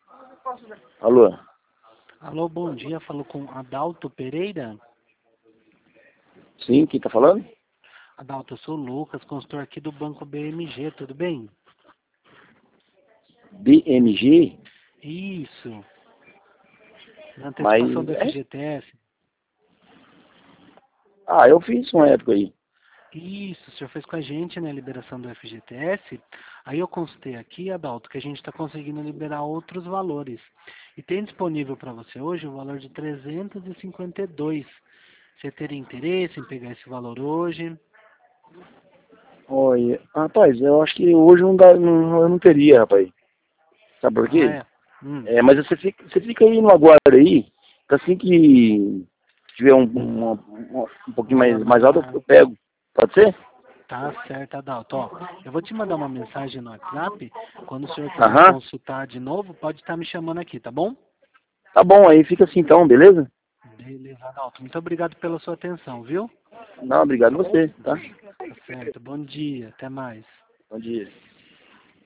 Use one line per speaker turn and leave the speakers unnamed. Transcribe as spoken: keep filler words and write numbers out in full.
Alô?
Alô, bom dia. Falo com Adalto Pereira.
Sim, quem tá falando?
Adalto, eu sou o Lucas, consultor aqui do Banco B M G, tudo bem?
B M G?
Isso. Na
Mas...
antecipação do
É?
F G T S.
Ah, eu fiz uma época aí.
Isso, o senhor fez com a gente, né, a liberação do F G T S. Aí eu consultei aqui, Adalto, que a gente está conseguindo liberar outros valores. E tem disponível para você hoje o valor de trezentos e cinquenta e dois. Você teria interesse em pegar esse valor hoje?
Olha, rapaz, eu acho que hoje não dá, não, eu não teria, rapaz. Sabe por
Ah,
quê?
é. Hum.
É, mas você fica, você fica aí no aguardo aí, que assim que tiver um, uma- uma- um pouquinho mais,
Valor
mais alto,
menor.
eu pego. Pode ser?
Tá certo, Adalto. Ó, eu vou te mandar uma mensagem no WhatsApp. Quando o senhor quiser
Aham.
consultar de novo, pode estar me chamando aqui, tá bom?
Tá bom, aí fica assim então, beleza?
Beleza, Adalto. Muito obrigado pela sua atenção, viu?
Não, obrigado a você, tá?
Tá certo. Bom dia. Até mais.
Bom dia.